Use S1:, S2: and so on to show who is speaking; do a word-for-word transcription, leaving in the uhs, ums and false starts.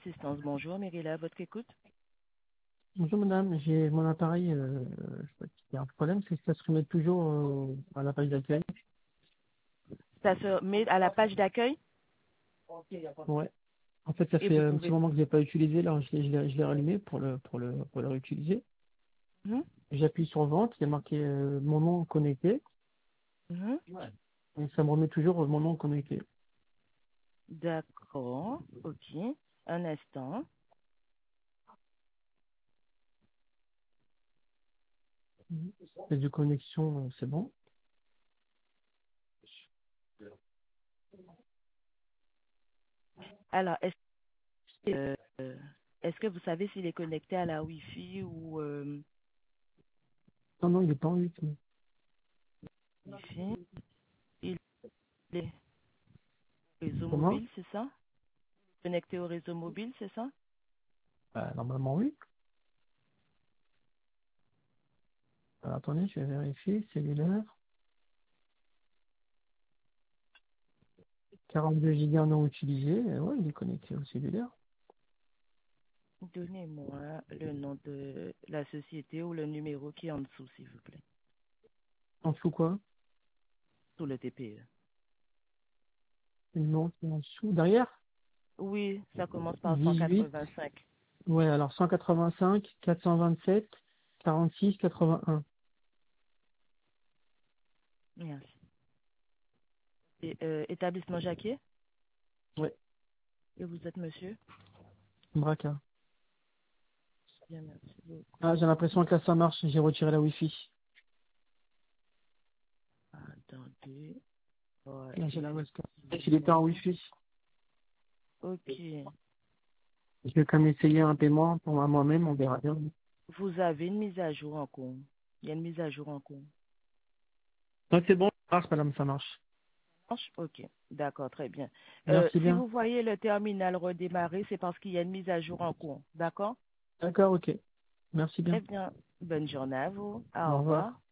S1: Assistance. Bonjour, Mérila, à votre écoute.
S2: Bonjour madame, j'ai mon appareil, euh, je sais pas s'il y a un problème, c'est que ça se remet toujours euh, à la page d'accueil.
S1: Ça se met à la page d'accueil
S2: Ouais. En fait, ça
S1: et
S2: fait
S1: vous
S2: un petit
S1: pouvez.
S2: moment que je l'ai pas utilisé, là je l'ai je l'ai- je l'ai rallumé pour le pour le pour le réutiliser.
S1: Mhm,
S2: J'appuie sur vente, il y a marqué euh, mon nom connecté,
S1: mhm.
S2: et ça me remet toujours euh, mon nom connecté.
S1: D'accord, ok. Un instant.
S2: Et de connexion, euh, c'est bon.
S1: Alors, est-ce que, euh, est-ce que vous savez s'il est connecté à la Wi-Fi ou euh,
S2: Non, non, il est pas en huit.
S1: Wi-Fi? Il est au réseau
S2: Comment?
S1: mobile, c'est ça? Connecté au réseau mobile, c'est ça?
S2: Bah, normalement oui. Alors, attendez, je vais vérifier, cellulaire. quarante-deux gigas non utilisés, euh, ouais, il est connecté au cellulaire.
S1: Donnez-moi le nom de la société ou le numéro qui est en dessous, s'il vous plaît,
S2: En dessous quoi?
S1: sous le T P E.
S2: Non, c'est en dessous. Derrière?
S1: Oui, ça commence par
S2: dix-huit.
S1: cent quatre-vingt-cinq.
S2: Ouais, alors cent quatre-vingt-cinq, quatre cent vingt-sept, quarante-six, quatre-vingt-un.
S1: Merci. Et, euh, établissement Jacquier?
S2: Ouais,
S1: Et vous êtes monsieur?
S2: Braca.
S1: Bien, merci
S2: Ah, j'ai
S1: beaucoup.
S2: l'impression que là ça marche, j'ai retiré la Wi-Fi.
S1: Attendez. Ouais,
S2: Là, j'ai la webcam. Il était en
S1: effectivement.
S2: Wi-Fi.
S1: Ok.
S2: Je vais quand même essayer un paiement pour moi- moi-même, on verra bien.
S1: Vous avez une mise à jour en cours. Il y a une mise à jour en cours.
S2: Non, c'est bon, ça marche, madame, ça marche.
S1: Marche? Ok. D'accord, très bien. Euh,
S2: Merci
S1: si
S2: bien.
S1: vous voyez le terminal redémarrer, c'est parce qu'il y a une mise à jour en cours. D'accord?
S2: D'accord, ok. Merci
S1: Très
S2: bien.
S1: bien. Bonne journée à vous.
S2: Au
S1: Au
S2: revoir.
S1: revoir.